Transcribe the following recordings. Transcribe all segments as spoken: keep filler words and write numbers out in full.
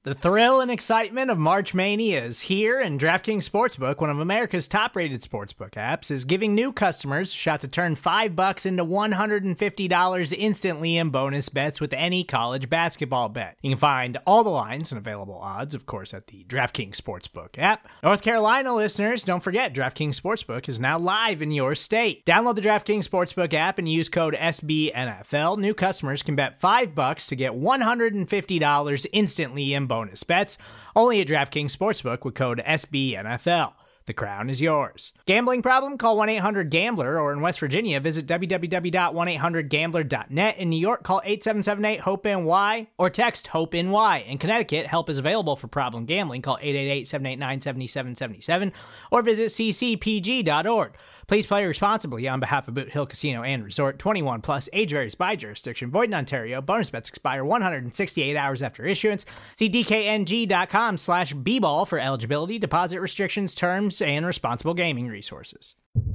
The thrill and excitement of March Mania is here, and DraftKings Sportsbook, one of America's top-rated sportsbook apps, is giving new customers a shot to turn five bucks into one hundred fifty dollars instantly in bonus bets with any college basketball bet. You can find all the lines and available odds, of course, at the DraftKings Sportsbook app. North Carolina listeners, don't forget, DraftKings Sportsbook is now live in your state. Download the DraftKings Sportsbook app and use code S B N F L. New customers can bet five bucks to get one hundred fifty dollars instantly in bonus bonus bets, only at DraftKings Sportsbook with code S B N F L. The crown is yours. Gambling problem? Call one eight hundred gambler, or in West Virginia, visit w w w dot one eight hundred gambler dot net. In New York, call eight seven seven eight hope N Y or text HOPE-NY. In Connecticut, help is available for problem gambling. Call eight eight eight, seven eight nine, seven seven seven seven or visit c c p g dot org. Please play responsibly on behalf of Boot Hill Casino and Resort. twenty-one plus, age varies by jurisdiction. Void in Ontario. Bonus bets expire one hundred sixty-eight hours after issuance. See d k n g dot com slash b ball for eligibility, deposit restrictions, terms, and responsible gaming resources.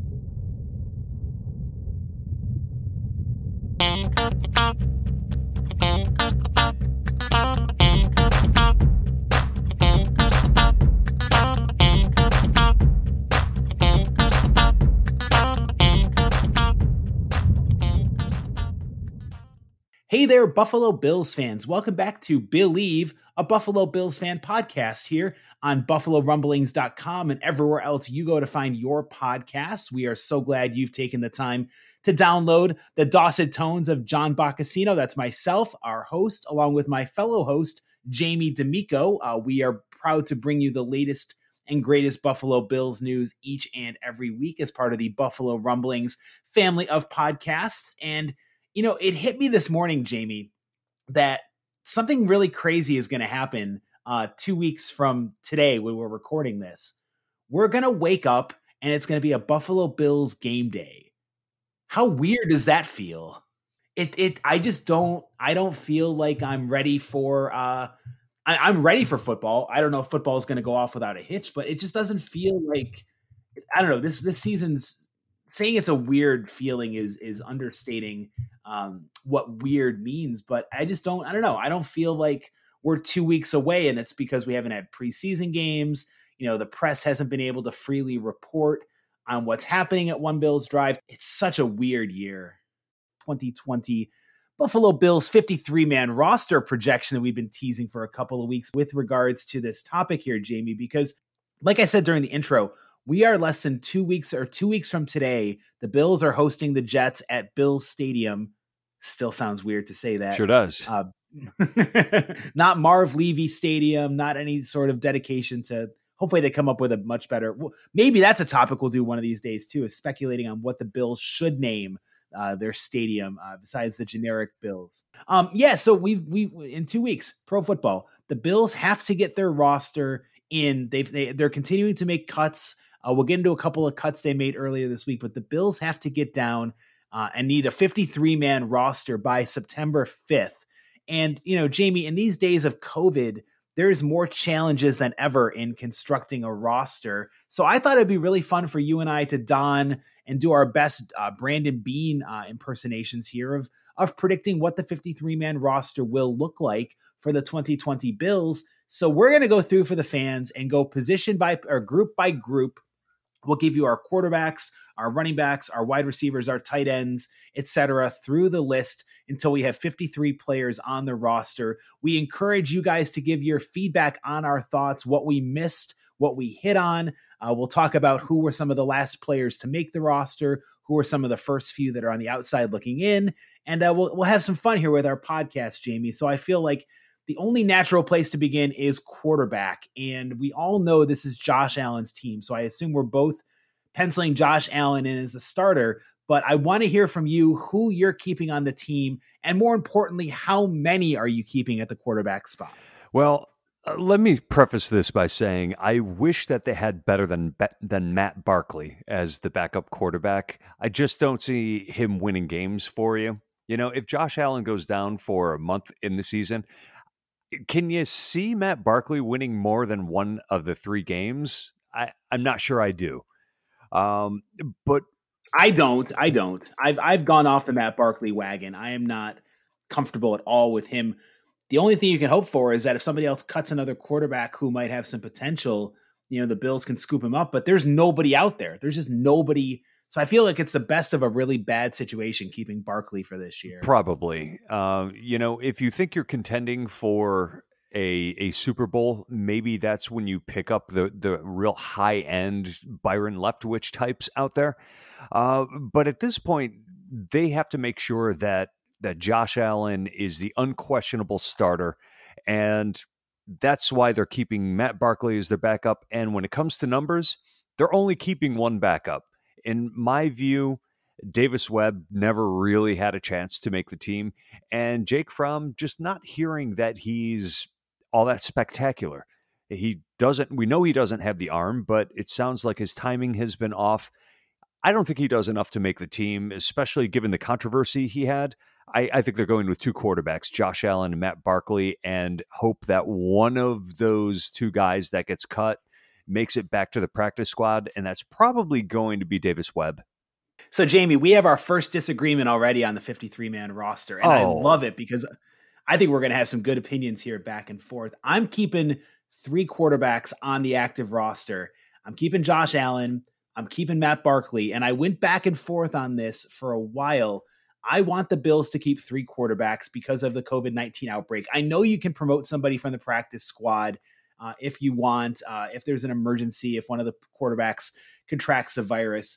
Hey there, Buffalo Bills fans. Welcome back to Believe, a Buffalo Bills fan podcast here on buffalo rumblings dot com and everywhere else you go to find your podcasts. We are so glad you've taken the time to download the dulcet tones of John Boccacino. That's myself, our host, along with my fellow host, Jamie D'Amico. Uh, we are proud to bring you the latest and greatest Buffalo Bills news each and every week as part of the Buffalo Rumblings family of podcasts. And you know, it hit me this morning, Jamie, that something really crazy is going to happen uh, two weeks from today when we're recording this. We're going to wake up and it's going to be a Buffalo Bills game day. How weird does that feel? It, it, I just don't, I don't feel like I'm ready for, uh, I, I'm ready for football. I don't know if football is going to go off without a hitch, but it just doesn't feel like, I don't know, this, this season's, saying it's a weird feeling is is understating um, what weird means, but I just don't, I don't know. I don't feel like we're two weeks away, and it's because we haven't had preseason games. You know, the press hasn't been able to freely report on what's happening at One Bills Drive. It's such a weird year. twenty twenty Buffalo Bills fifty-three man roster projection that we've been teasing for a couple of weeks with regards to this topic here, Jamie, because like I said during the intro, we are less than two weeks or two weeks from today. The Bills are hosting the Jets at Bills Stadium. Still sounds weird to say that. Sure does. Uh, not Marv Levy Stadium, not any sort of dedication to, hopefully they come up with a much better, maybe that's a topic we'll do one of these days too, is speculating on what the Bills should name uh, their stadium uh, besides the generic Bills. Um, yeah. So we we in two weeks, pro football, the Bills have to get their roster in. They've, they, they're continuing to make cuts. Uh, we'll get into a couple of cuts they made earlier this week, but the Bills have to get down uh, and need a fifty-three man roster by September fifth. And, you know, Jamie, in these days of COVID, there's more challenges than ever in constructing a roster. So I thought it'd be really fun for you and I to don and do our best uh, Brandon Beane uh, impersonations here of, of predicting what the fifty-three man roster will look like for the twenty twenty Bills. So we're going to go through for the fans and go position by or group by group. We'll give you our quarterbacks, our running backs, our wide receivers, our tight ends, et cetera, through the list until we have fifty-three players on the roster. We encourage you guys to give your feedback on our thoughts, what we missed, what we hit on. Uh, we'll talk about who were some of the last players to make the roster, who are some of the first few that are on the outside looking in, and uh, we'll we'll have some fun here with our podcast, Jamie. So I feel like the only natural place to begin is quarterback. And we all know this is Josh Allen's team. So I assume we're both penciling Josh Allen in as the starter. But I want to hear from you who you're keeping on the team. And more importantly, how many are you keeping at the quarterback spot? Well, uh, let me preface this by saying I wish that they had better than than Matt Barkley as the backup quarterback. I just don't see him winning games for you. You know, if Josh Allen goes down for a month in the season, can you see Matt Barkley winning more than one of the three games? I, I'm not sure I do. Um, but I don't. I don't. I've I've gone off the Matt Barkley wagon. I am not comfortable at all with him. the only thing you can hope for is that if somebody else cuts another quarterback who might have some potential, you know, the Bills can scoop him up, but there's nobody out there. There's just nobody. So I feel like it's the best of a really bad situation keeping Barkley for this year. Probably. Uh, you know, if you think you're contending for a a Super Bowl, maybe that's when you pick up the the real high end Byron Leftwich types out there. Uh, but at this point, they have to make sure that that Josh Allen is the unquestionable starter, and that's why they're keeping Matt Barkley as their backup. And when it comes to numbers, they're only keeping one backup. In my view, Davis Webb never really had a chance to make the team, and Jake Fromm, just not hearing that he's all that spectacular. He doesn't, we know he doesn't have the arm, but it sounds like his timing has been off. I don't think he does enough to make the team, especially given the controversy he had. I, I think they're going with two quarterbacks, Josh Allen and Matt Barkley, and hope that one of those two guys that gets cut makes it back to the practice squad, and that's probably going to be Davis Webb. So, Jamie, we have our first disagreement already on the fifty-three man roster, and oh. I love it because I think we're going to have some good opinions here back and forth. I'm keeping three quarterbacks on the active roster. I'm keeping Josh Allen. I'm keeping Matt Barkley, and I went back and forth on this for a while. I want the Bills to keep three quarterbacks because of the covid nineteen outbreak. I know you can promote somebody from the practice squad uh, if you want, uh, if there's an emergency, if one of the quarterbacks contracts the virus.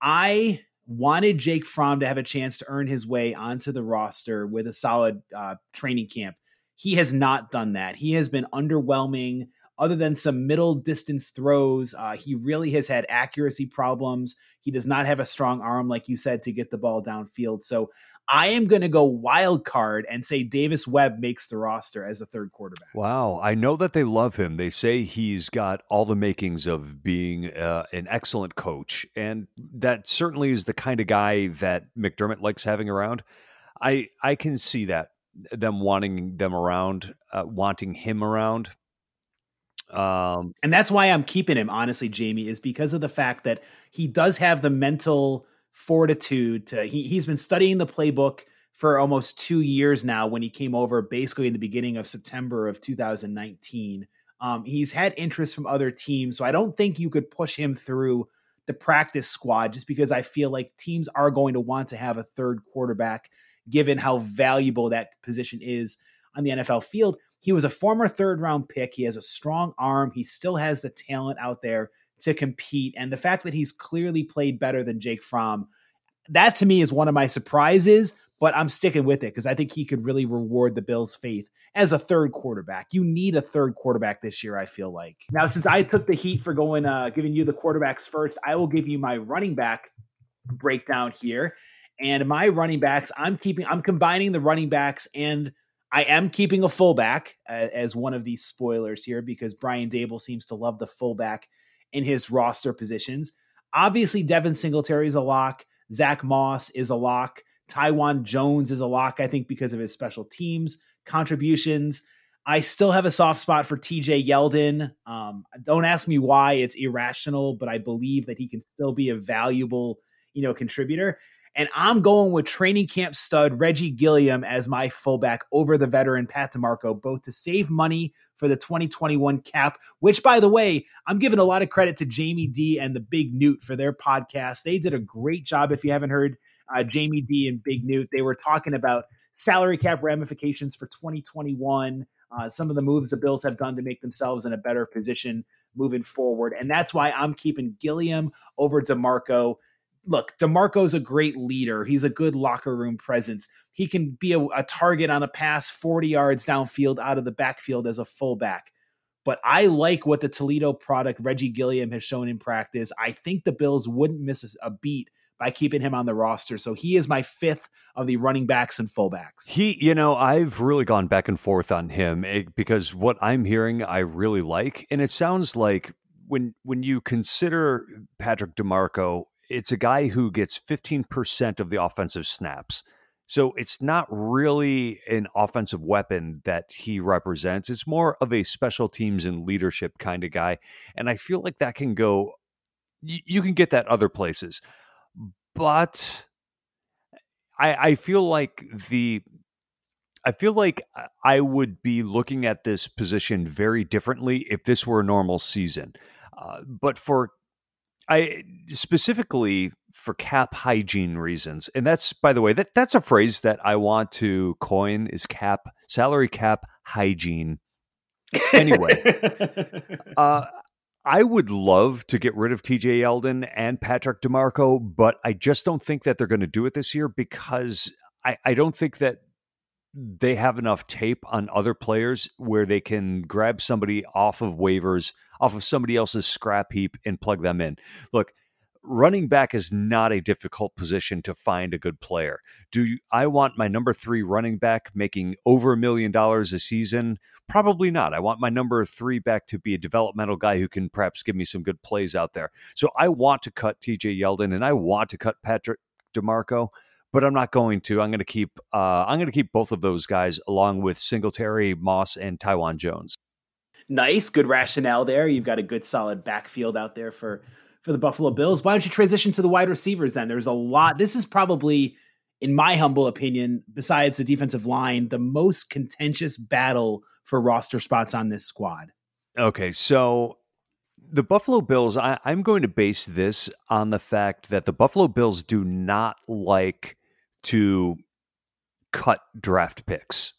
I wanted Jake Fromm to have a chance to earn his way onto the roster with a solid uh, training camp. He has not done that. He has been underwhelming. Other than some middle distance throws, uh, he really has had accuracy problems. He does not have a strong arm, like you said, to get the ball downfield. So I am going to go wild card and say Davis Webb makes the roster as a third quarterback. Wow. I know that they love him. They say he's got all the makings of being uh, an excellent coach. And that certainly is the kind of guy that McDermott likes having around. I, I can see that, them wanting them around, uh, wanting him around. Um, and that's why I'm keeping him, honestly, Jamie, is because of the fact that he does have the mental fortitude to, he, he's been studying the playbook for almost two years now when he came over basically in the beginning of September of two thousand nineteen. Um, he's had interest from other teams. So I don't think you could push him through the practice squad just because I feel like teams are going to want to have a third quarterback given how valuable that position is on the N F L field. He was a former third round pick. He has a strong arm. He still has the talent out there to compete. And the fact that he's clearly played better than Jake Fromm, that to me is one of my surprises, but I'm sticking with it because I think he could really reward the Bills' faith as a third quarterback. You need a third quarterback this year, I feel like. Now, since I took the heat for going, uh, giving you the quarterbacks first, I will give you my running back breakdown here. And my running backs, I'm keeping, I'm combining the running backs and I am keeping a fullback uh, as one of these spoilers here because Brian Daboll seems to love the fullback in his roster positions. Obviously, Devin Singletary is a lock. Zach Moss is a lock. Tywan Jones is a lock, I think, because of his special teams contributions. I still have a soft spot for T J Yeldon. Um, don't ask me why. It's irrational, but I believe that he can still be a valuable, you know, contributor. And I'm going with training camp stud Reggie Gilliam as my fullback over the veteran Pat DeMarco, both to save money for the twenty twenty-one cap, which, by the way, I'm giving a lot of credit to Jamie D and the Big Newt for their podcast. They did a great job. If you haven't heard uh, Jamie D and Big Newt, they were talking about salary cap ramifications for twenty twenty-one, uh, some of the moves the Bills have done to make themselves in a better position moving forward. And that's why I'm keeping Gilliam over DeMarco. Look, DeMarco's a great leader. He's a good locker room presence. He can be a, a target on a pass forty yards downfield out of the backfield as a fullback. But I like what the Toledo product Reggie Gilliam has shown in practice. I think the Bills wouldn't miss a beat by keeping him on the roster. So he is my fifth of the running backs and fullbacks. He, you know, I've really gone back and forth on him because what I'm hearing, I really like. And it sounds like when when you consider Patrick DeMarco, it's a guy who gets fifteen percent of the offensive snaps. So it's not really an offensive weapon that he represents. It's more of a special teams and leadership kind of guy. And I feel like that can go, you, you can get that other places. But I, I feel like the I feel like I would be looking at this position very differently if this were a normal season. Uh, but for I specifically for cap hygiene reasons, and that's, by the way, that that's a phrase that I want to coin, is cap salary cap hygiene. Anyway, uh, I would love to get rid of T J Yeldon and Patrick DeMarco, but I just don't think that they're going to do it this year because I, I don't think that they have enough tape on other players where they can grab somebody off of waivers, off of somebody else's scrap heap and plug them in. Look, running back is not a difficult position to find a good player. Do you, I want my number three running back making over a million dollars a season? Probably not. I want my number three back to be a developmental guy who can perhaps give me some good plays out there. So I want to cut T J Yeldon and I want to cut Patrick DeMarco, but I'm not going to. I'm going to keep. Uh, I'm going to keep both of those guys along with Singletary, Moss, and Tywan Jones. Nice, good rationale there. You've got a good solid backfield out there for for the Buffalo Bills. Why don't you transition to the wide receivers then? There's a lot. This is probably, in my humble opinion, besides the defensive line, the most contentious battle for roster spots on this squad. Okay, so the Buffalo Bills, I, I'm going to base this on the fact that the Buffalo Bills do not like to cut draft picks.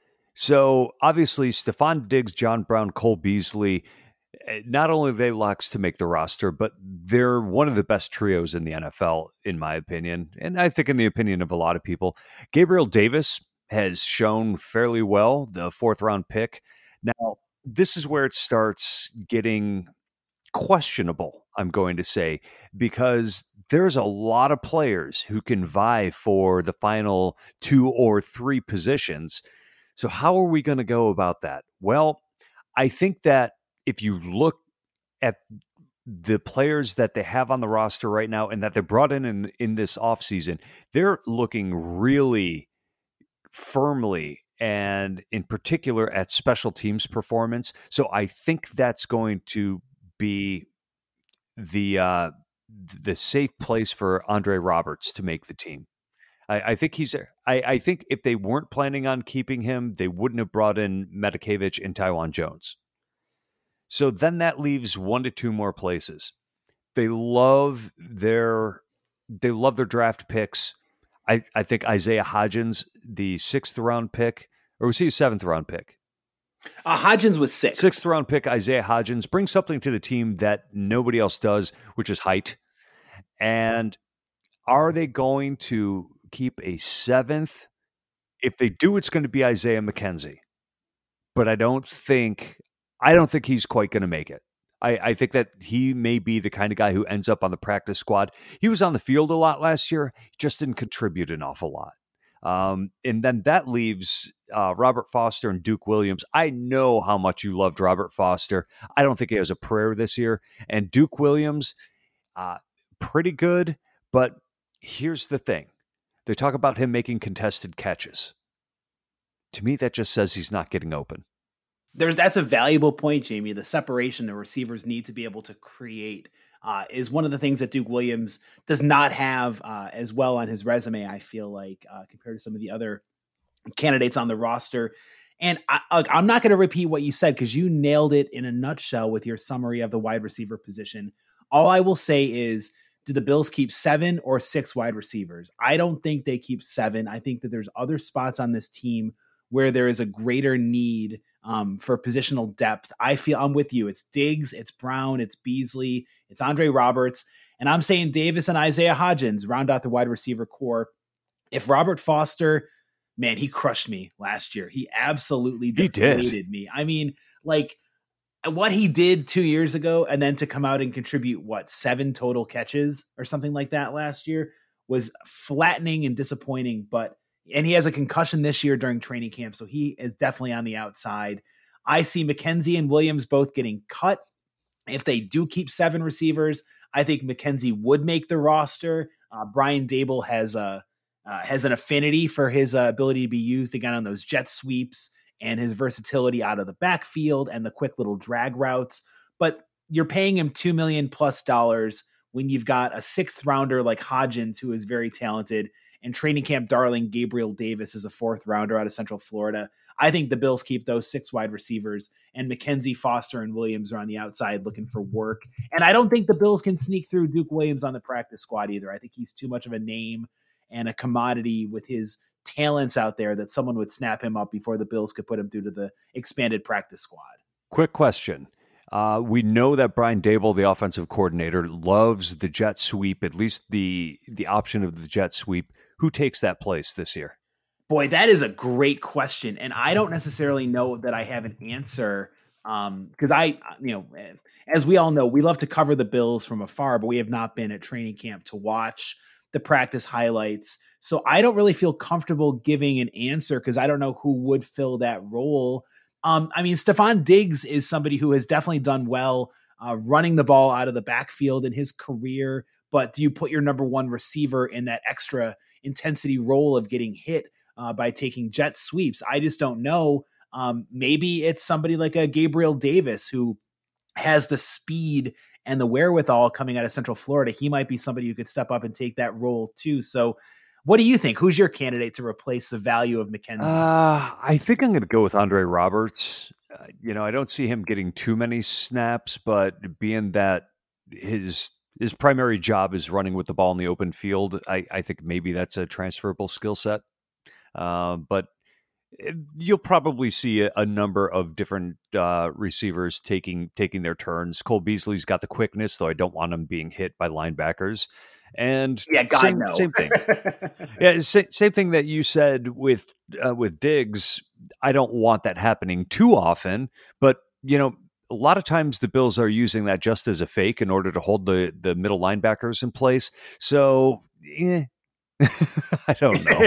So obviously Stephon Diggs, John Brown, Cole Beasley, not only are they locks to make the roster, but they're one of the best trios in the N F L, in my opinion. And I think in the opinion of a lot of people. Gabriel Davis has shown fairly well, the fourth round pick. Now, this is where it starts getting questionable, I'm going to say, because there's a lot of players who can vie for the final two or three positions. So how are we going to go about that? Well, I think that if you look at the players that they have on the roster right now and that they brought in in, in this offseason, they're looking really firmly and in particular at special teams performance. So I think that's going to be the uh, the safe place for Andre Roberts to make the team. I, I think he's. I, I think if they weren't planning on keeping him, they wouldn't have brought in Metakevich and Tywan Jones. So then that leaves one to two more places. They love their they love their draft picks. I, I think Isaiah Hodgins, the sixth round pick, or was he a seventh round pick? Uh, Hodgins was sixth. Sixth round pick, Isaiah Hodgins, brings something to the team that nobody else does, which is height. And are they going to keep a seventh? If they do, it's going to be Isaiah McKenzie. But I don't think I don't think he's quite going to make it. I, I think that he may be the kind of guy who ends up on the practice squad. He was on the field a lot last year, just didn't contribute an awful lot. Um, and then that leaves uh, Robert Foster and Duke Williams. I know how much you loved Robert Foster. I don't think he has a prayer this year. And Duke Williams, uh, pretty good. But here's the thing. They talk about him making contested catches. To me, that just says he's not getting open. There's that's a valuable point, Jamie. The separation the receivers need to be able to create uh, is one of the things that Duke Williams does not have uh, as well on his resume, I feel like, uh, compared to some of the other candidates on the roster. And I, I'm not going to repeat what you said because you nailed it in a nutshell with your summary of the wide receiver position. All I will say is, do the Bills keep seven or six wide receivers? I don't think they keep seven. I think that there's other spots on this team where there is a greater need um, for positional depth. I feel I'm with you. It's Diggs, it's Brown, it's Beasley, it's Andre Roberts. And I'm saying Davis and Isaiah Hodgins round out the wide receiver core. If Robert Foster, man, he crushed me last year. He absolutely deflated me. I mean, like what he did two years ago and then to come out and contribute, what, seven total catches or something like that last year was flattening and disappointing. But And he has a concussion this year during training camp, so he is definitely on the outside. I see McKenzie and Williams both getting cut. If they do keep seven receivers, I think McKenzie would make the roster. Uh, Brian Dable has a uh, has an affinity for his uh, ability to be used again on those jet sweeps and his versatility out of the backfield and the quick little drag routes. But you're paying him two million plus dollars when you've got a sixth rounder like Hodgins, who is very talented, and training camp darling Gabriel Davis is a fourth rounder out of Central Florida. I think the Bills keep those six wide receivers, and McKenzie, Foster, and Williams are on the outside looking for work. And I don't think the Bills can sneak through Duke Williams on the practice squad either. I think he's too much of a name and a commodity with his talents out there that someone would snap him up before the Bills could put him through to the expanded practice squad. Quick question. Uh, we know that Brian Daboll, the offensive coordinator, loves the jet sweep, at least the the option of the jet sweep. Who takes that place this year? Boy, that is a great question. And I don't necessarily know that I have an answer um, because I, you know, as we all know, we love to cover the Bills from afar, but we have not been at training camp to watch the practice highlights. So I don't really feel comfortable giving an answer because I don't know who would fill that role. Um, I mean, Stephon Diggs is somebody who has definitely done well uh, running the ball out of the backfield in his career. But do you put your number one receiver in that extra intensity role of getting hit uh, by taking jet sweeps? I just don't know. Um, maybe it's somebody like a Gabriel Davis who has the speed and the wherewithal coming out of Central Florida. He might be somebody who could step up and take that role too. So what do you think? Who's your candidate to replace the value of McKenzie? Uh, I think I'm going to go with Andre Roberts. Uh, you know, I don't see him getting too many snaps, but being that his his primary job is running with the ball in the open field, I, I think maybe that's a transferable skill set. Uh, but you'll probably see a, a number of different uh, receivers taking taking their turns. Cole Beasley's got the quickness, though I don't want him being hit by linebackers. And yeah, God, same, no. same thing. yeah, sa- same thing that you said with uh, with Diggs. I don't want that happening too often, but you know, a lot of times the Bills are using that just as a fake in order to hold the the middle linebackers in place. So, eh, I don't know.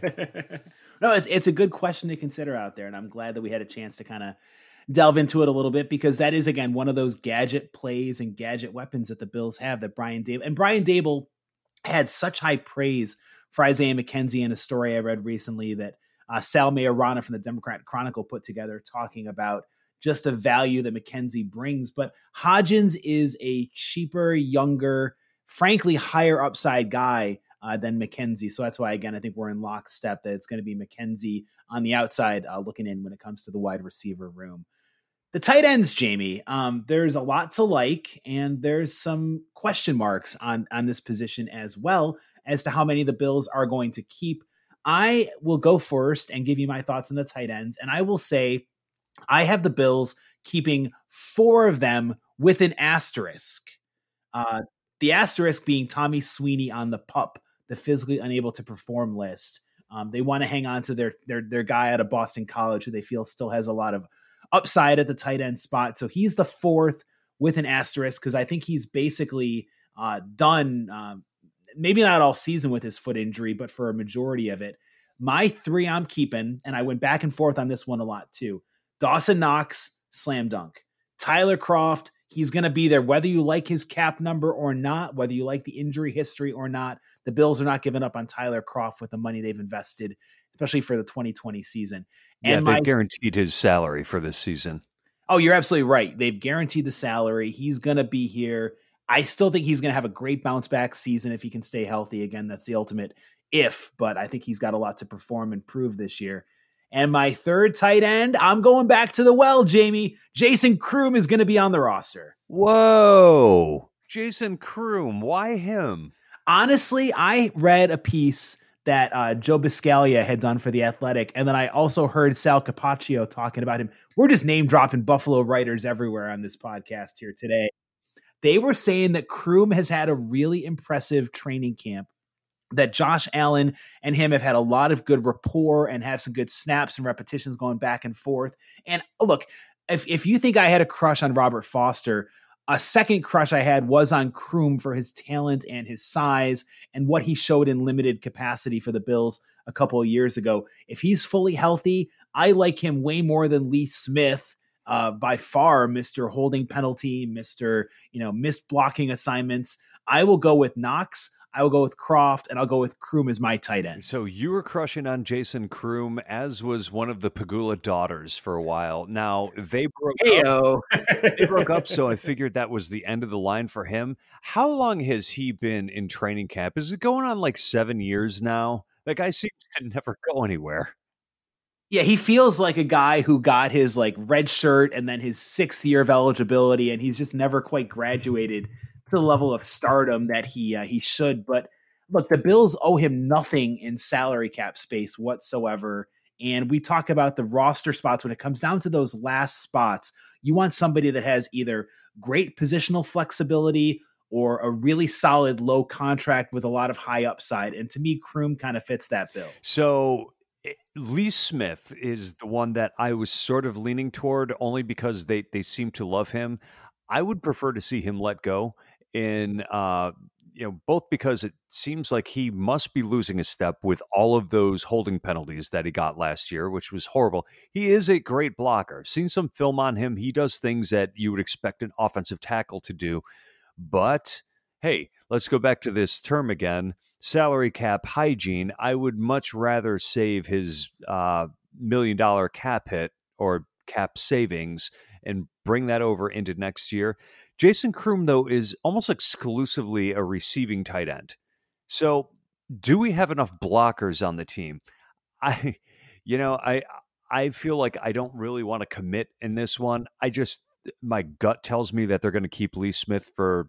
No, it's it's a good question to consider out there, and I'm glad that we had a chance to kind of delve into it a little bit because that is again one of those gadget plays and gadget weapons that the Bills have. That Brian Daboll and Brian Daboll had such high praise for Isaiah McKenzie in a story I read recently that uh, Sal Mayorana from the Democrat Chronicle put together, talking about just the value that McKenzie brings. But Hodgins is a cheaper, younger, frankly higher upside guy Uh, than McKenzie. So that's why, again, I think we're in lockstep that it's going to be McKenzie on the outside uh, looking in when it comes to the wide receiver room. The tight ends, Jamie, um, there's a lot to like, and there's some question marks on, on this position as well as to how many the Bills are going to keep. I will go first and give you my thoughts on the tight ends. And I will say I have the Bills keeping four of them with an asterisk. Uh, the asterisk being Tommy Sweeney on the PUP, the physically unable to perform list. Um, they want to hang on to their, their, their guy out of Boston College who they feel still has a lot of upside at the tight end spot. So he's the fourth with an asterisk because I think he's basically uh, done, um, maybe not all season with his foot injury, but for a majority of it. My three I'm keeping, and I went back and forth on this one a lot too. Dawson Knox, slam dunk. Tyler Kroft, he's going to be there whether you like his cap number or not, whether you like the injury history or not. The Bills are not giving up on Tyler Kroft with the money they've invested, especially for the twenty twenty season. And and they my, guaranteed his salary for this season. Oh, you're absolutely right. They've guaranteed the salary. He's going to be here. I still think he's going to have a great bounce back season if he can stay healthy. Again, that's the ultimate if, but I think he's got a lot to perform and prove this year. And my third tight end, I'm going back to the well, Jamie. Jason Kroom is going to be on the roster. Whoa. Jason Kroom. Why him? Honestly, I read a piece that uh, Joe Biscaglia had done for The Athletic, and then I also heard Sal Capaccio talking about him. We're just name dropping Buffalo writers everywhere on this podcast here today. They were saying that Kroom has had a really impressive training camp, that Josh Allen and him have had a lot of good rapport and have some good snaps and repetitions going back and forth. And look, if, if you think I had a crush on Robert Foster, a second crush I had was on Kroom for his talent and his size and what he showed in limited capacity for the Bills a couple of years ago. If he's fully healthy, I like him way more than Lee Smith, uh, by far, Mister holding penalty, Mister you know, missed blocking assignments. I will go with Knox. I will go with Kroft, and I'll go with Kroom as my tight end. So you were crushing on Jason Kroom, as was one of the Pegula daughters for a while. Now, they broke Hey-o. up. They broke up, so I figured that was the end of the line for him. How long has he been in training camp? Is it going on like seven years now? That guy seems to never go anywhere. Yeah, he feels like a guy who got his like red shirt and then his sixth year of eligibility, and he's just never quite graduated to the level of stardom that he uh, he should. But look, the Bills owe him nothing in salary cap space whatsoever. And we talk about the roster spots when it comes down to those last spots. You want somebody that has either great positional flexibility or a really solid low contract with a lot of high upside. And to me, Kroom kind of fits that bill. So Lee Smith is the one that I was sort of leaning toward, only because they, they seem to love him. I would prefer to see him let go. In uh, you know, both because it seems like he must be losing a step with all of those holding penalties that he got last year, which was horrible. He is a great blocker. Seen some film on him. He does things that you would expect an offensive tackle to do. But hey, let's go back to this term again. Salary cap hygiene. I would much rather save his uh, million dollar cap hit or cap savings and bring that over into next year. Jason Kroom, though, is almost exclusively a receiving tight end. So do we have enough blockers on the team? I, you know, I, I feel like I don't really want to commit in this one. I just, my gut tells me that they're going to keep Lee Smith for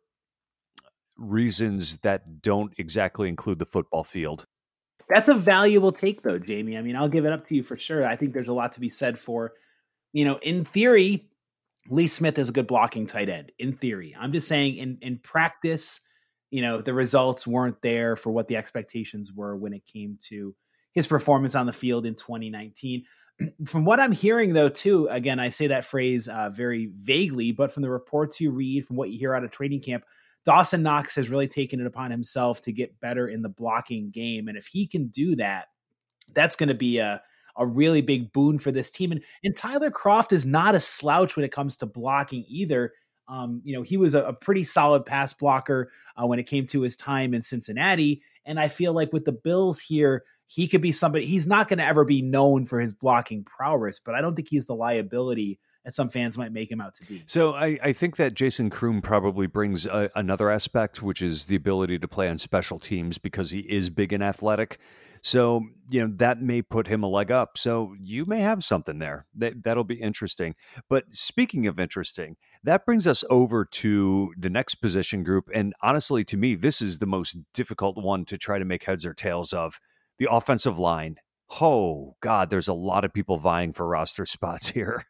reasons that don't exactly include the football field. That's a valuable take, though, Jamie. I mean, I'll give it up to you for sure. I think there's a lot to be said for, you know, in theory, Lee Smith is a good blocking tight end. In theory, I'm just saying in, in practice, you know, the results weren't there for what the expectations were when it came to his performance on the field in twenty nineteen. From what I'm hearing, though, too, again, I say that phrase uh, very vaguely, but from the reports you read, from what you hear out of training camp, Dawson Knox has really taken it upon himself to get better in the blocking game. And if he can do that, that's going to be a, a really big boon for this team. And, and Tyler Kroft is not a slouch when it comes to blocking either. Um, you know, he was a, a pretty solid pass blocker uh, when it came to his time in Cincinnati. And I feel like with the Bills here, he could be somebody, he's not going to ever be known for his blocking prowess, but I don't think he's the liability that some fans might make him out to be. So I, I think that Jason Kroom probably brings a, another aspect, which is the ability to play on special teams because he is big and athletic. So, you know, that may put him a leg up. So you may have something there. That, that'll be interesting. But speaking of interesting, that brings us over to the next position group. And honestly, to me, this is the most difficult one to try to make heads or tails of. The offensive line. Oh, God, there's a lot of people vying for roster spots here.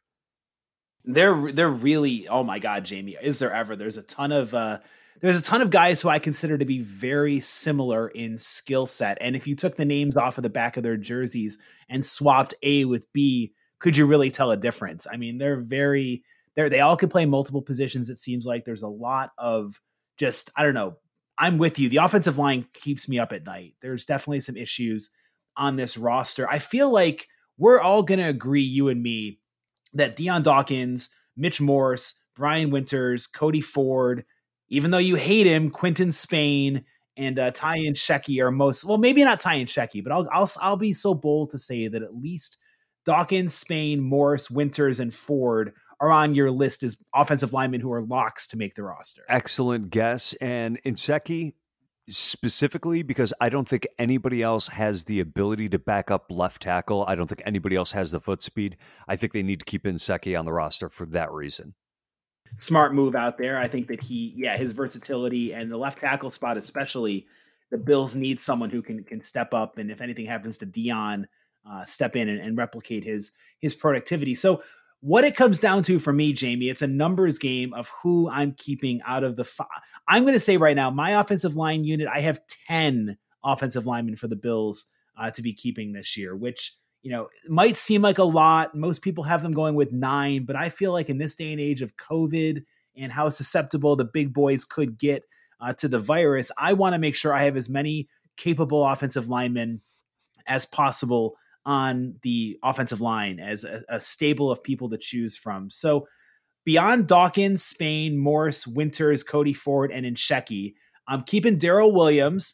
They're they're really, oh my God, Jamie, is there ever? There's a ton of uh, there's a ton of guys who I consider to be very similar in skill set. And if you took the names off of the back of their jerseys and swapped A with B, could you really tell a difference? I mean, they're very they they all can play multiple positions. It seems like there's a lot of just, I don't know. I'm with you. The offensive line keeps me up at night. There's definitely some issues on this roster. I feel like we're all going to agree, you and me, that Dion Dawkins, Mitch Morse, Brian Winters, Cody Ford, even though you hate him, Quinton Spain and uh, Ty Nsekhe are most, well, maybe not Ty Nsekhe, but I'll, I'll, I'll be so bold to say that at least Dawkins, Spain, Morse, Winters, and Ford are on your list as offensive linemen who are locks to make the roster. Excellent guess. And Nsekhe specifically, because I don't think anybody else has the ability to back up left tackle. I don't think anybody else has the foot speed. I think they need to keep Nsekhe on the roster for that reason. Smart move out there. I think that he, yeah, his versatility and the left tackle spot, especially, the Bills need someone who can can step up. And if anything happens to Dion, uh, step in and, and replicate his his productivity. So what it comes down to for me, Jamie, it's a numbers game of who I'm keeping out of the five. I'm going to say right now, my offensive line unit, I have ten offensive linemen for the Bills uh, to be keeping this year, which, you know, might seem like a lot. Most people have them going with nine, but I feel like in this day and age of COVID and how susceptible the big boys could get uh, to the virus, I want to make sure I have as many capable offensive linemen as possible on the offensive line as a, a stable of people to choose from. So beyond Dawkins, Spain, Morse, Winters, Cody Ford, and Nsekhe, I'm keeping Daryl Williams.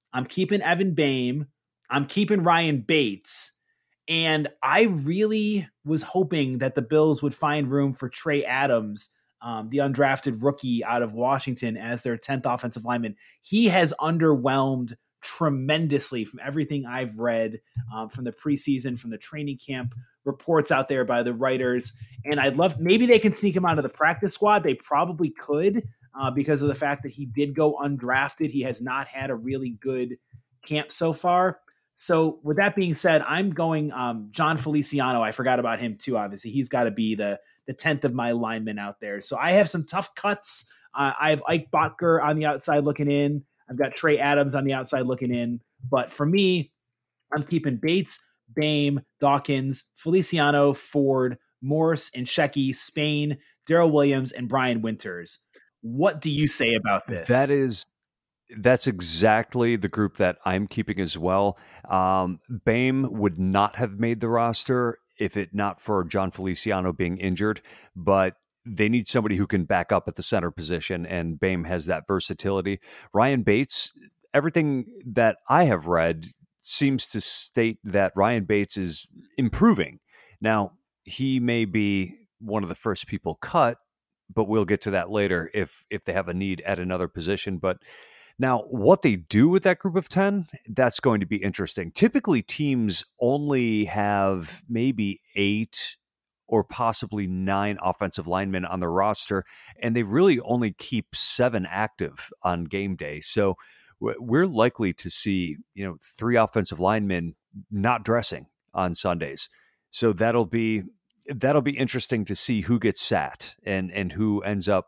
I'm keeping Evan Boehm. I'm keeping Ryan Bates. And I really was hoping that the Bills would find room for Trey Adams, um, the undrafted rookie out of Washington, as their tenth offensive lineman. He has underwhelmed tremendously from everything I've read, um, from the preseason, from the training camp reports out there by the writers. And I'd love, maybe they can sneak him out of the practice squad. They probably could, uh, because of the fact that he did go undrafted. He has not had a really good camp so far. So with that being said, I'm going um, John Feliciano. I forgot about him too. Obviously, he's got to be the the tenth of my linemen out there. So I have some tough cuts. Uh, I have Ike Botker on the outside looking in. I've got Trey Adams on the outside looking in. But for me, I'm keeping Bates, Boehm, Dawkins, Feliciano, Ford, Morse, and Shecky, Spain, Daryl Williams, and Brian Winters. What do you say about this? That is, that's exactly the group that I'm keeping as well. Um, Boehm would not have made the roster if it not for John Feliciano being injured, but they need somebody who can back up at the center position, and Boehm has that versatility. Ryan Bates, everything that I have read seems to state that Ryan Bates is improving. Now, he may be one of the first people cut, but we'll get to that later if if they have a need at another position. But now, what they do with that group of ten, that's going to be interesting. Typically, teams only have maybe eight or possibly nine offensive linemen on the roster, and they really only keep seven active on game day. So we're likely to see, you know, three offensive linemen not dressing on Sundays. So that'll be that'll be interesting to see who gets sat and and who ends up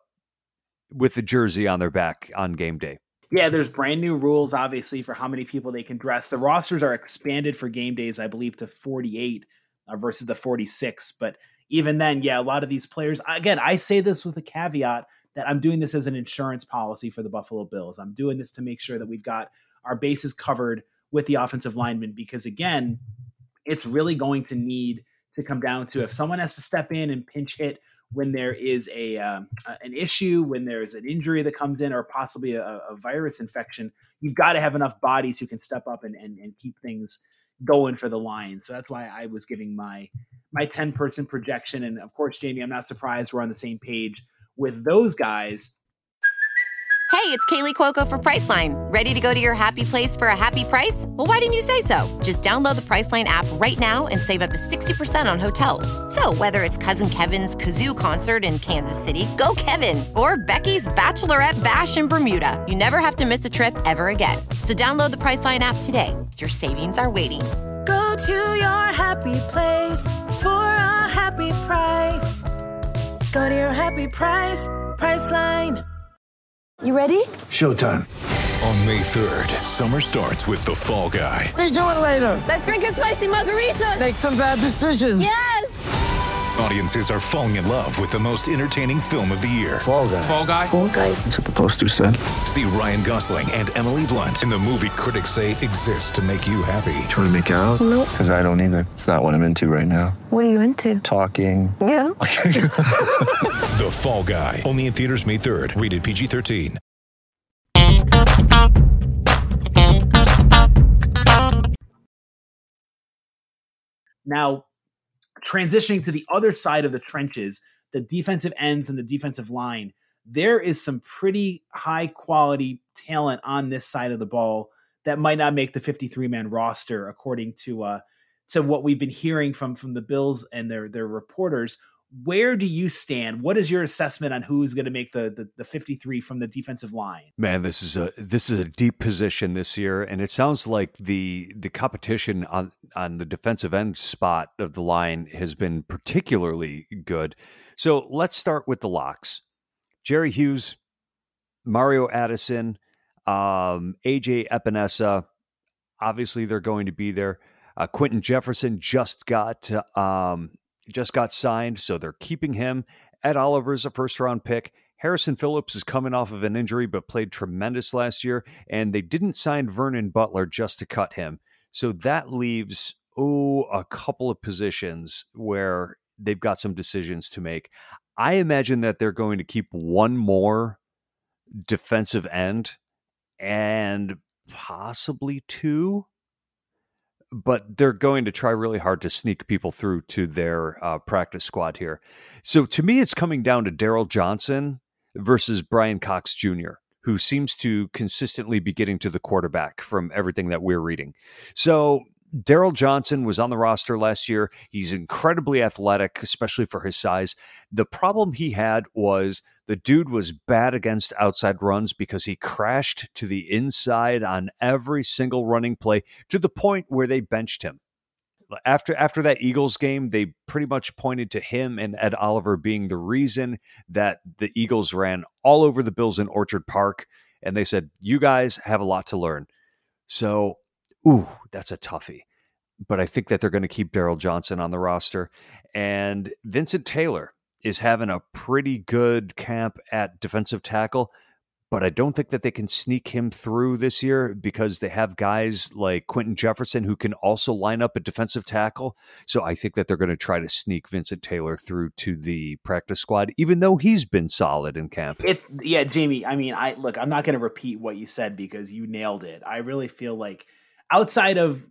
with the jersey on their back on game day. Yeah, there's brand new rules, obviously, for how many people they can dress. The rosters are expanded for game days, I believe, to forty-eight uh, versus the forty-six. But even then, yeah, a lot of these players, again, I say this with a caveat that I'm doing this as an insurance policy for the Buffalo Bills. I'm doing this to make sure that we've got our bases covered with the offensive linemen, because again, it's really going to need to come down to if someone has to step in and pinch hit when there is a um, an issue, when there's an injury that comes in, or possibly a, a virus infection, you've got to have enough bodies who can step up and, and, and keep things going for the Lions. So that's why I was giving my my ten-person projection. And of course, Jamie, I'm not surprised we're on the same page with those guys. Hey, it's Kaylee Cuoco for Priceline. Ready to go to your happy place for a happy price? Well, why didn't you say so? Just download the Priceline app right now and save up to sixty percent on hotels. So whether it's Cousin Kevin's Kazoo Concert in Kansas City, go Kevin, or Becky's Bachelorette Bash in Bermuda, you never have to miss a trip ever again. So download the Priceline app today. Your savings are waiting. Go to your happy place for a happy price. Go to your happy price, Priceline. You ready? Showtime. On May third, summer starts with The Fall Guy. Let's do it later. Let's drink a spicy margarita. Make some bad decisions. Yes. Audiences are falling in love with the most entertaining film of the year. Fall Guy. Fall Guy? Fall Guy. That's what the poster said. See Ryan Gosling and Emily Blunt in the movie critics say exists to make you happy. Trying to make it out? Nope. Because I don't either. It's not what I'm into right now. What are you into? Talking. Yeah. The Fall Guy. Only in theaters May third. Rated P G thirteen. Now, transitioning to the other side of the trenches, the defensive ends and the defensive line, there is some pretty high quality talent on this side of the ball that might not make the fifty-three man roster, according to uh, to what we've been hearing from from the Bills and their their reporters. Where do you stand? What is your assessment on who's going to make the, the the fifty-three from the defensive line? Man, this is a this is a deep position this year, and it sounds like the the competition on on the defensive end spot of the line has been particularly good. So let's start with the locks: Jerry Hughes, Mario Addison, um, A J Epinesa. Obviously, they're going to be there. Uh, Quentin Jefferson just got. Um, Just got signed, so they're keeping him. Ed Oliver's a first-round pick. Harrison Phillips is coming off of an injury but played tremendous last year, and they didn't sign Vernon Butler just to cut him. So that leaves, oh, a couple of positions where they've got some decisions to make. I imagine that they're going to keep one more defensive end, and possibly two. But they're going to try really hard to sneak people through to their uh, practice squad here. So to me, it's coming down to Daryl Johnson versus Brian Cox Junior, who seems to consistently be getting to the quarterback from everything that we're reading. So Daryl Johnson was on the roster last year. He's incredibly athletic, especially for his size. The problem he had was the dude was bad against outside runs because he crashed to the inside on every single running play to the point where they benched him. After after that Eagles game, they pretty much pointed to him and Ed Oliver being the reason that the Eagles ran all over the Bills in Orchard Park. And they said, you guys have a lot to learn. So, ooh, that's a toughie. But I think that they're going to keep Daryl Johnson on the roster. And Vincent Taylor is having a pretty good camp at defensive tackle. But I don't think that they can sneak him through this year because they have guys like Quentin Jefferson who can also line up at defensive tackle. So I think that they're going to try to sneak Vincent Taylor through to the practice squad, even though he's been solid in camp. It, yeah, Jamie, I mean, I look, I'm not going to repeat what you said because you nailed it. I really feel like outside of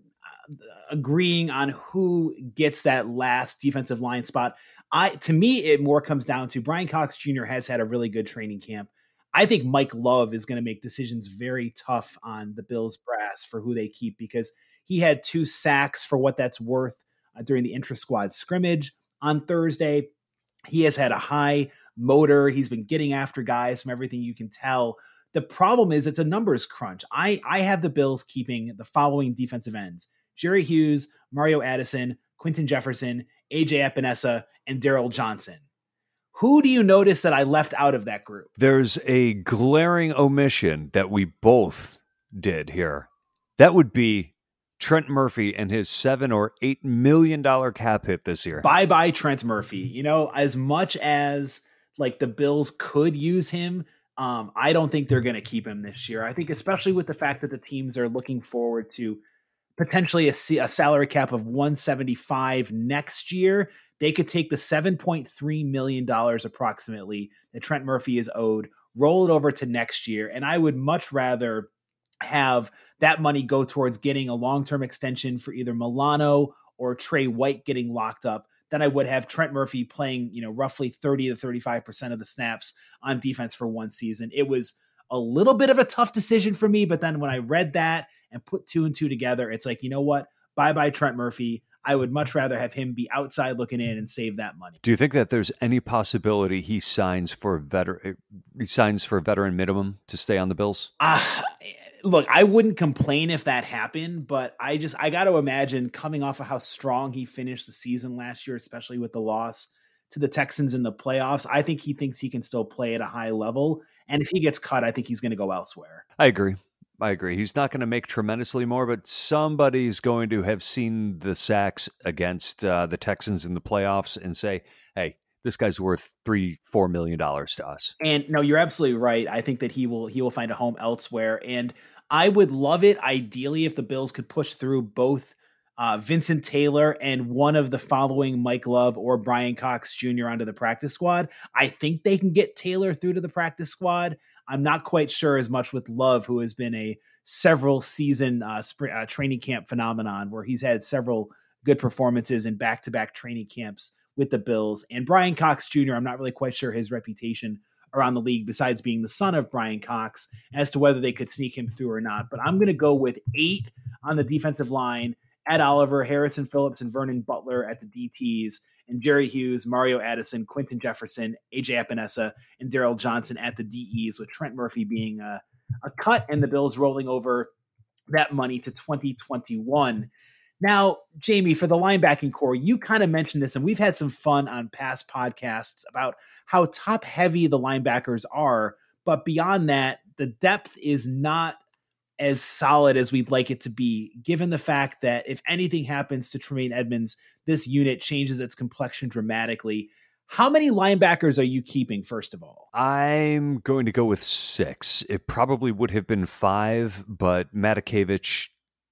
agreeing on who gets that last defensive line spot, I to me, it more comes down to Brian Cox Junior has had a really good training camp. I think Mike Love is going to make decisions very tough on the Bills brass for who they keep because he had two sacks for what that's worth uh, during the intra-squad scrimmage on Thursday. He has had a high motor. He's been getting after guys from everything you can tell. The problem is it's a numbers crunch. I, I have the Bills keeping the following defensive ends: Jerry Hughes, Mario Addison, Quentin Jefferson, A J Epinesa, and Daryl Johnson. Who do you notice that I left out of that group? There's a glaring omission that we both did here. That would be Trent Murphy and his seven or eight million dollar cap hit this year. Bye bye Trent Murphy. You know, as much as like the Bills could use him, um, I don't think they're going to keep him this year. I think especially with the fact that the teams are looking forward to potentially a, a salary cap of one seventy-five next year. They could take the seven point three million dollars approximately that Trent Murphy is owed, roll it over to next year. And I would much rather have that money go towards getting a long-term extension for either Milano or Trey White getting locked up than I would have Trent Murphy playing, you know, roughly thirty to thirty-five percent of the snaps on defense for one season. It was a little bit of a tough decision for me, but then when I read that and put two and two together, it's like, you know what? Bye-bye Trent Murphy. I would much rather have him be outside looking in and save that money. Do you think that there's any possibility he signs for veteran he signs for a veteran minimum to stay on the Bills? Uh, look, I wouldn't complain if that happened, but I just I got to imagine coming off of how strong he finished the season last year, especially with the loss to the Texans in the playoffs. I think he thinks he can still play at a high level, and if he gets cut, I think he's going to go elsewhere. I agree. I agree. He's not going to make tremendously more, but somebody's going to have seen the sacks against uh, the Texans in the playoffs and say, hey, this guy's worth three, four million dollars to us. And no, you're absolutely right. I think that he will he will find a home elsewhere. And I would love it, ideally, if the Bills could push through both uh, Vincent Taylor and one of the following Mike Love or Brian Cox Junior onto the practice squad. I think they can get Taylor through to the practice squad. I'm not quite sure as much with Love, who has been a several season uh, spring, uh, training camp phenomenon where he's had several good performances in back-to-back training camps with the Bills. And Brian Cox Junior, I'm not really quite sure his reputation around the league, besides being the son of Brian Cox, as to whether they could sneak him through or not. But I'm going to go with eight on the defensive line: Ed Oliver, Harrison Phillips, and Vernon Butler at the D Ts, and Jerry Hughes, Mario Addison, Quentin Jefferson, A J Epinesa, and Daryl Johnson at the D Es, with Trent Murphy being a, a cut and the Bills rolling over that money to twenty twenty-one. Now, Jamie, for the linebacking core, you kind of mentioned this, and we've had some fun on past podcasts about how top heavy the linebackers are. But beyond that, the depth is not as solid as we'd like it to be, given the fact that if anything happens to Tremaine Edmunds, this unit changes its complexion dramatically. How many linebackers are you keeping, first of all? I'm going to go with six. It probably would have been five, but Matakevich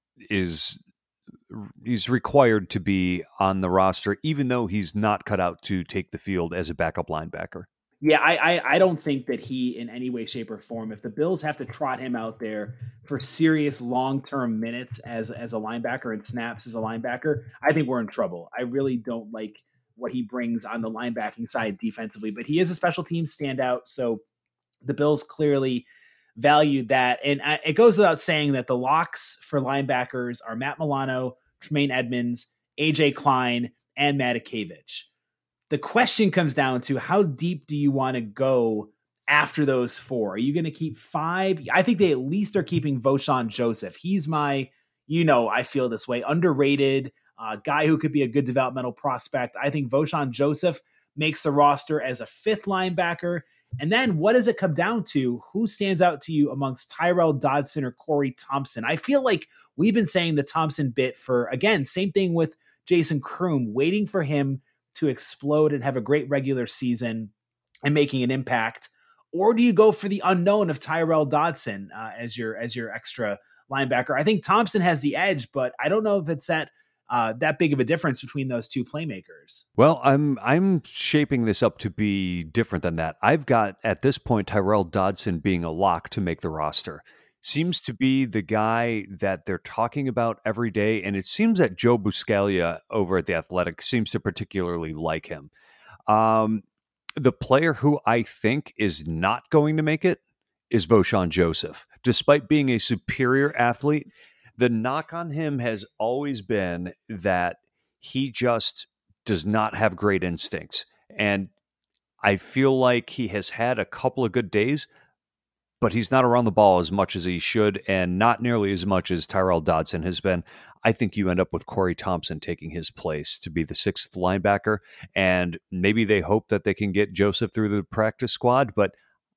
is he's required to be on the roster, even though he's not cut out to take the field as a backup linebacker. Yeah, I, I I don't think that he in any way, shape, or form, if the Bills have to trot him out there for serious long-term minutes as as a linebacker and snaps as a linebacker, I think we're in trouble. I really don't like what he brings on the linebacking side defensively, but he is a special team standout, so the Bills clearly valued that. And I, it goes without saying that the locks for linebackers are Matt Milano, Tremaine Edmonds, A J Klein, and Matakevich. The question comes down to how deep do you want to go after those four? Are you going to keep five? I think they at least are keeping Voshon Joseph. He's my, you know, I feel this way, underrated uh, guy who could be a good developmental prospect. I think Voshon Joseph makes the roster as a fifth linebacker. And then what does it come down to? Who stands out to you amongst Tyrel Dodson or Corey Thompson? I feel like we've been saying the Thompson bit for, again, same thing with Jason Kroom, waiting for him to explode and have a great regular season and making an impact? Or do you go for the unknown of Tyrel Dodson uh, as your as your extra linebacker? I think Thompson has the edge, but I don't know if it's that uh, that big of a difference between those two playmakers. Well, I'm I'm shaping this up to be different than that. I've got, at this point, Tyrel Dodson being a lock to make the roster. Seems to be the guy that they're talking about every day, and it seems that Joe Buscaglia over at The Athletic seems to particularly like him. Um, the player who I think is not going to make it is Voshon Joseph. Despite being a superior athlete, the knock on him has always been that he just does not have great instincts. And I feel like he has had a couple of good days, but he's not around the ball as much as he should, and not nearly as much as Tyrel Dodson has been. I think you end up with Corey Thompson taking his place to be the sixth linebacker, and maybe they hope that they can get Joseph through the practice squad, but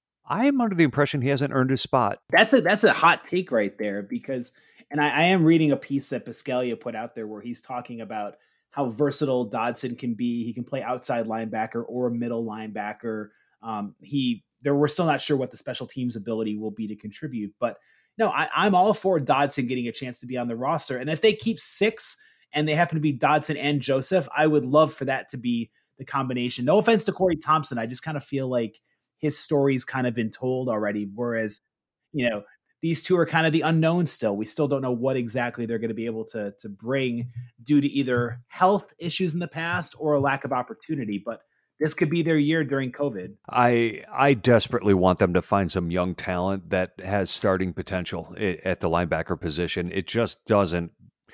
I am under the impression he hasn't earned his spot. That's a that's a hot take right there, because, and I, I am reading a piece that Buscaglia put out there where he's talking about how versatile Dodson can be. He can play outside linebacker or middle linebacker. Um, he There, we're still not sure what the special teams ability will be to contribute, but no, I, I'm all for Dodson getting a chance to be on the roster. And if they keep six and they happen to be Dodson and Joseph, I would love for that to be the combination. No offense to Corey Thompson. I just kind of feel like his story's kind of been told already. Whereas, you know, these two are kind of the unknown still. We still don't know what exactly they're going to be able to, to bring due to either health issues in the past or a lack of opportunity. But this could be their year during COVID. I I desperately want them to find some young talent that has starting potential at the linebacker position. It just doesn't,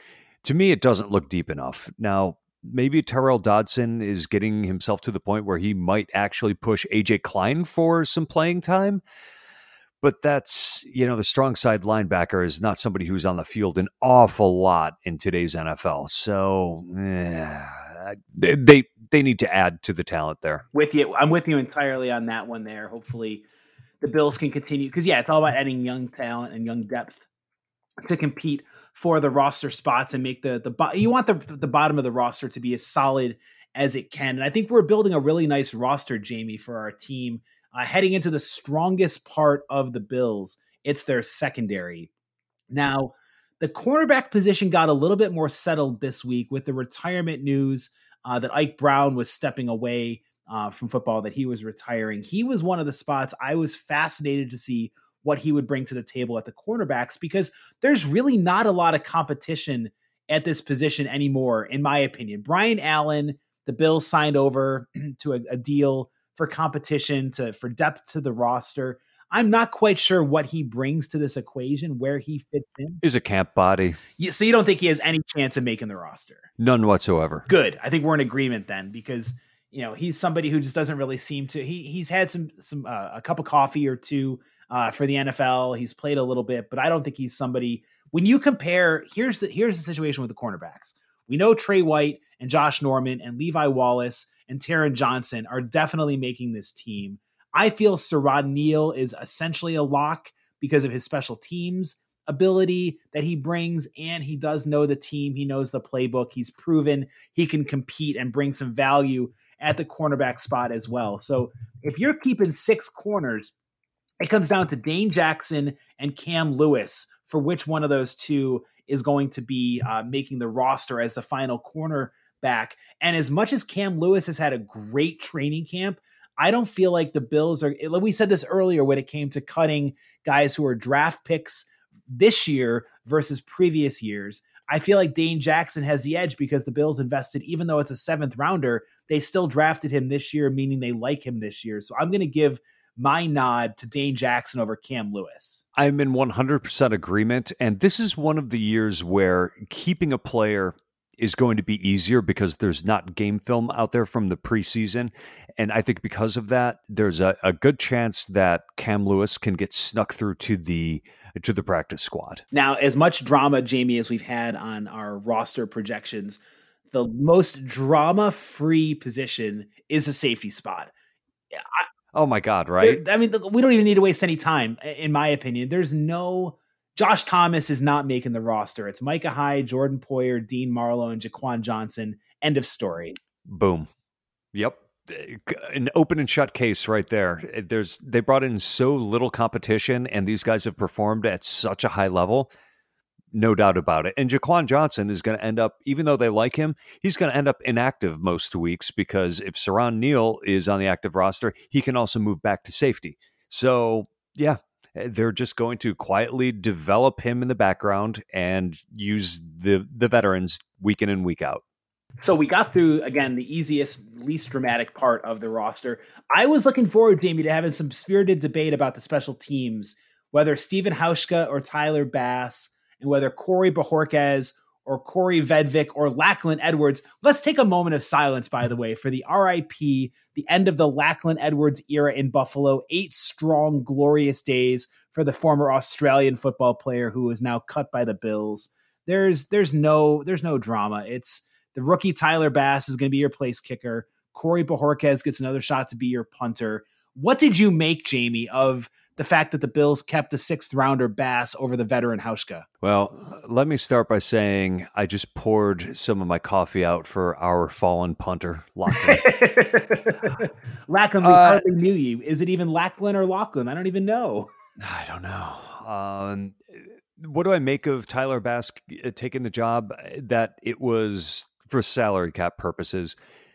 to me, it doesn't look deep enough. Now, maybe Tyrel Dodson is getting himself to the point where he might actually push A J Klein for some playing time. But that's, you know, the strong side linebacker is not somebody who's on the field an awful lot in today's N F L. So eh, they, they they need to add to the talent there. With you, I'm with you entirely on that one there. Hopefully the Bills can continue, because yeah, it's all about adding young talent and young depth to compete for the roster spots and make the the you want the the bottom of the roster to be as solid as it can. And I think we're building a really nice roster, Jamie, for our team. Uh, heading into the strongest part of the Bills, it's their secondary. Now, the cornerback position got a little bit more settled this week with the retirement news uh, that Ike Brown was stepping away uh, from football, that he was retiring. He was one of the spots I was fascinated to see what he would bring to the table at the cornerbacks, because there's really not a lot of competition at this position anymore, in my opinion. Brian Allen, the Bills signed over to a, a deal for competition, to for depth to the roster. I'm not quite sure what he brings to this equation, where he fits in. He's a camp body. Yeah, so you don't think he has any chance of making the roster? None whatsoever. Good. I think we're in agreement then, because, you know, he's somebody who just doesn't really seem to, he he's had some, some, uh, a cup of coffee or two uh, for the N F L. He's played a little bit, but I don't think he's somebody, when you compare, here's the, here's the situation with the cornerbacks. We know Trey White and Josh Norman and Levi Wallace and Taron Johnson are definitely making this team. I feel Sirod Neal is essentially a lock because of his special teams ability that he brings, and he does know the team. He knows the playbook. He's proven he can compete and bring some value at the cornerback spot as well. So if you're keeping six corners, it comes down to Dane Jackson and Cam Lewis for which one of those two is going to be uh, making the roster as the final cornerback. And as much as Cam Lewis has had a great training camp, I don't feel like the Bills are, we said this earlier when it came to cutting guys who are draft picks this year versus previous years. I feel like Dane Jackson has the edge because the Bills invested, even though it's a seventh rounder, they still drafted him this year, meaning they like him this year. So I'm going to give my nod to Dane Jackson over Cam Lewis. I'm in one hundred percent agreement. And this is one of the years where keeping a player is going to be easier because there's not game film out there from the preseason. And I think because of that, there's a, a good chance that Cam Lewis can get snuck through to the to the practice squad. Now, as much drama, Jamie, as we've had on our roster projections, the most drama-free position is a safety spot. I, oh my God, right? There, I mean, we don't even need to waste any time, in my opinion. There's no... Josh Thomas is not making the roster. It's Micah Hyde, Jordan Poyer, Dean Marlowe, and Jaquan Johnson. End of story. Boom. Yep. An open and shut case right there. There's they brought in so little competition, and these guys have performed at such a high level. No doubt about it. And Jaquan Johnson is going to end up, even though they like him, he's going to end up inactive most weeks because if Saran Neal is on the active roster, he can also move back to safety. So, yeah, they're just going to quietly develop him in the background and use the the veterans week in and week out. So we got through, again, the easiest, least dramatic part of the roster. I was looking forward, Jamie, to having some spirited debate about the special teams, whether Stephen Hauschka or Tyler Bass, and whether Corey Bojorquez or Corey Vedvik or Lachlan Edwards. Let's take a moment of silence, by the way, for the R I P, the end of the Lachlan Edwards era in Buffalo. Eight strong, glorious days for the former Australian football player who is now cut by the Bills. There's there's no there's no drama. It's the rookie Tyler Bass is going to be your place kicker. Corey Bojorquez gets another shot to be your punter. What did you make, Jamie, of the fact that the Bills kept the sixth rounder Bass over the veteran Hauschka? Well, let me start by saying I just poured some of my coffee out for our fallen punter, Lachlan. Lachlan, we uh, hardly knew you. Is it even Lachlan or Lachlan? I don't even know. I don't know. Um, what do I make of Tyler Bass taking the job? That it was for salary cap purposes.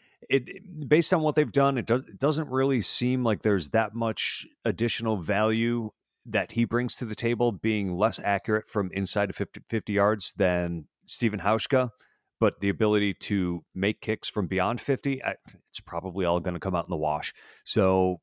It, based on what they've done, it, does, it doesn't really seem like there's that much additional value that he brings to the table, being less accurate from inside of fifty, fifty yards than Stephen Hauschka. But the ability to make kicks from beyond fifty, I, it's probably all going to come out in the wash. So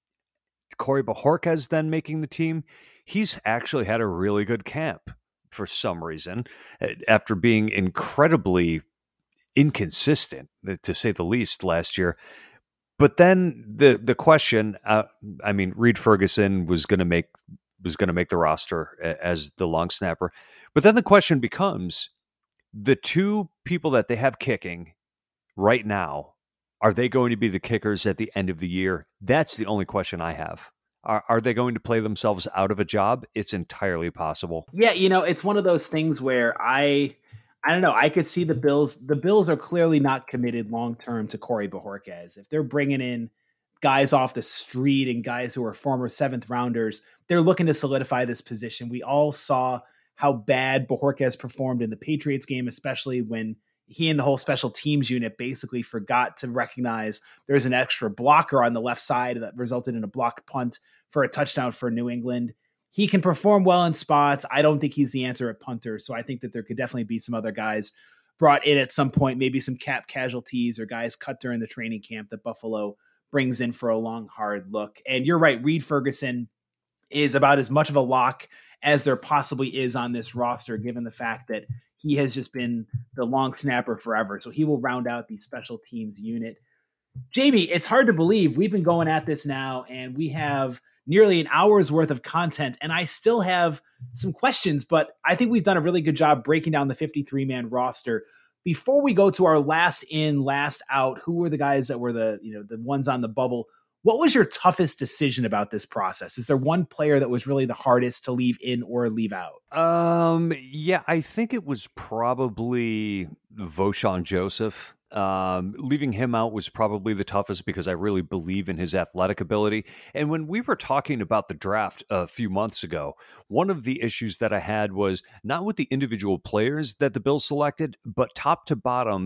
Corey Bojorquez then making the team, he's actually had a really good camp for some reason after being incredibly inconsistent, to say the least, last year. But then the the question, uh, I mean, Reed Ferguson was going to make was going to make the roster as the long snapper. But then the question becomes, the two people that they have kicking right now, are they going to be the kickers at the end of the year? That's the only question I have. Are, are they going to play themselves out of a job? It's entirely possible. Yeah, you know, it's one of those things where I... I don't know. I could see the Bills. The Bills are clearly not committed long-term to Corey Bojorquez. If they're bringing in guys off the street and guys who are former seventh rounders, they're looking to solidify this position. We all saw how bad Bojorquez performed in the Patriots game, especially when he and the whole special teams unit basically forgot to recognize there's an extra blocker on the left side that resulted in a blocked punt for a touchdown for New England. He can perform well in spots. I don't think he's the answer at punter. So I think that there could definitely be some other guys brought in at some point, maybe some cap casualties or guys cut during the training camp that Buffalo brings in for a long, hard look. And you're right. Reed Ferguson is about as much of a lock as there possibly is on this roster, given the fact that he has just been the long snapper forever. So he will round out the special teams unit. Jamie, it's hard to believe we've been going at this now and we have nearly an hour's worth of content, and I still have some questions, but I think we've done a really good job breaking down the fifty-three man roster. Before we go to our last in, last out, who were the guys that were the, you know, the ones on the bubble? What was your toughest decision about this process? Is there one player that was really the hardest to leave in or leave out? Um, yeah, I think it was probably Vosean Joseph. Um, leaving him out was probably the toughest because I really believe in his athletic ability. And when we were talking about the draft a few months ago, one of the issues that I had was not with the individual players that the Bills selected, but top to bottom,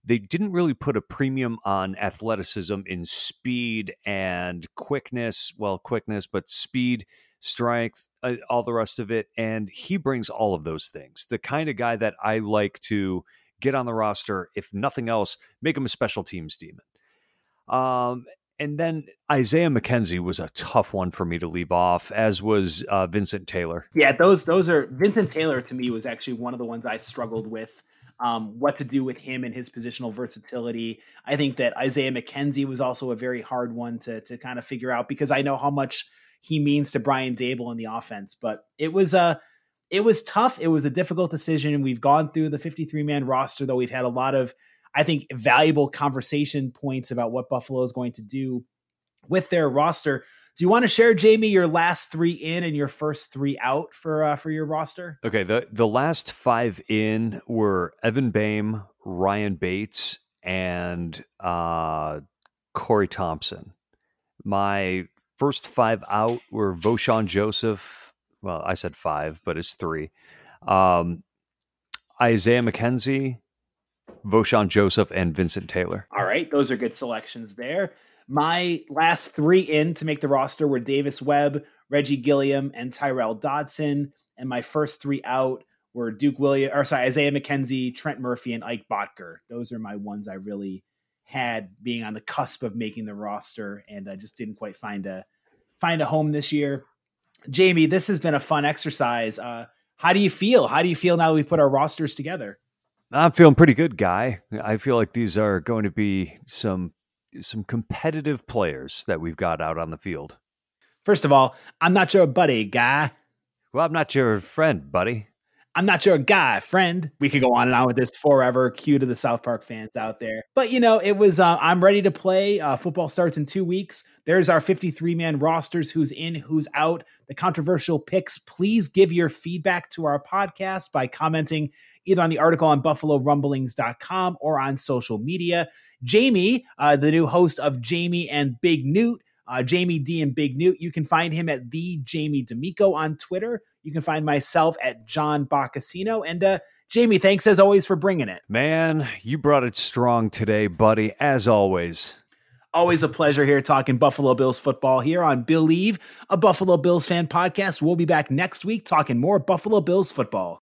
they didn't really put a premium on athleticism in speed and quickness. Well, quickness, but speed, strength, uh, all the rest of it. And he brings all of those things. The kind of guy that I like to get on the roster, if nothing else, make him a special teams demon. Um, and then Isaiah McKenzie was a tough one for me to leave off, as was uh, Vincent Taylor. Yeah, those those are Vincent Taylor to me was actually one of the ones I struggled with. Um, what to do with him and his positional versatility. I think that Isaiah McKenzie was also a very hard one to to kind of figure out, because I know how much he means to Brian Daboll in the offense. But it was a it was tough. It was a difficult decision. We've gone through the fifty-three man roster, though. We've had a lot of, I think, valuable conversation points about what Buffalo is going to do with their roster. Do you want to share, Jamie, your last three in and your first three out for uh, for your roster? Okay, the, the last five in were Evan Boehm, Ryan Bates, and uh, Corey Thompson. My first five out were Voshon Joseph. Well, I said five, but it's three. Um, Isaiah McKenzie, Voshon Joseph, and Vincent Taylor. All right, those are good selections there. My last three in to make the roster were Davis Webb, Reggie Gilliam, and Tyrell Dodson. And my first three out were Duke Williams, or sorry, Isaiah McKenzie, Trent Murphy, and Ike Botker. Those are my ones I really had being on the cusp of making the roster, and I just didn't quite find a find a home this year. Jamie, this has been a fun exercise. Uh, how do you feel? How do you feel now that we've put our rosters together? I'm feeling pretty good, Guy. I feel like these are going to be some some competitive players that we've got out on the field. First of all, I'm not your buddy, Guy. Well, I'm not your friend, buddy. I'm not your guy, friend. We could go on and on with this forever. Cue to the South Park fans out there. But, you know, it was, uh, I'm ready to play. Uh, football starts in two weeks. There's our fifty-three man rosters, who's in, who's out, the controversial picks. Please give your feedback to our podcast by commenting either on the article on buffalo rumblings dot com or on social media. Jamie, uh, the new host of Jamie and Big Newt, uh, Jamie D and Big Newt. You can find him at the Jamie D'Amico on Twitter. You can find myself at John Boccacino. And uh, Jamie, thanks as always for bringing it. Man, you brought it strong today, buddy, as always. Always a pleasure here talking Buffalo Bills football here on Believe, a Buffalo Bills fan podcast. We'll be back next week talking more Buffalo Bills football.